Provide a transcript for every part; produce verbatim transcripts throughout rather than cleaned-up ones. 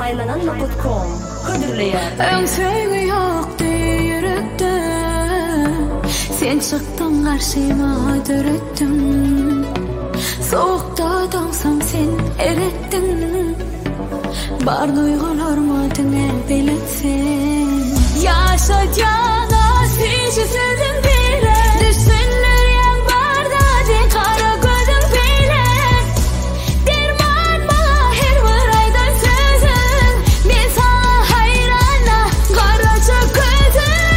saylanan nokta com ködürleýär. Öň söýgü ýokdy ýürekde, sen çykdyň garşyma döretdim. Soğukta dağsam sen erettin, bar duygularımı dine biletsin. Yaşa cana seni sevdim bile, düşünlerim barda de kara gözüm bile. Derman bana her bir aydan sözün, ben sana hayrana karaca gözüm.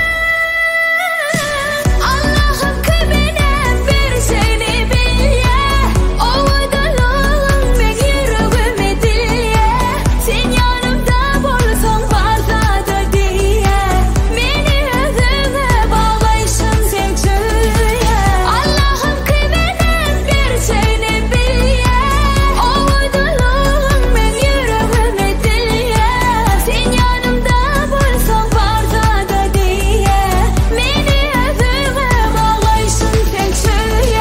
Allah'ım kıymene bir şeyini bil ya, ovudalığım ben yüreğime dil ya. Sen yanımda bolsan barda da diye, beni özüme bağlayışın sen çöğe. Allah'ım kıymene bir şeyini bil ya, ovudalığım ben yüreğime dil ya. Sen yanımda bolsan barda da diye, beni özüme bağlayışın sen çöğe.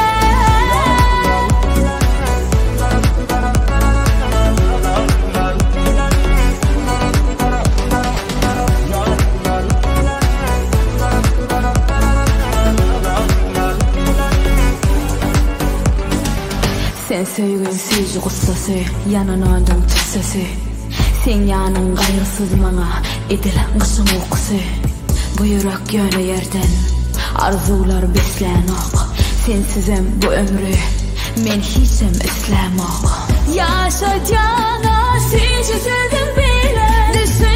Sen söýgün süýji gussasy, yananandın tüssesi. Sen ýanyň gaýrysyz maňa edil gyşyň ukusy. Bu ýürek ýöne ýerden arzular beslän ok. Sensizem bu ömrü men hiçem islämok. Yaşa cana seni sevdim bile, düşün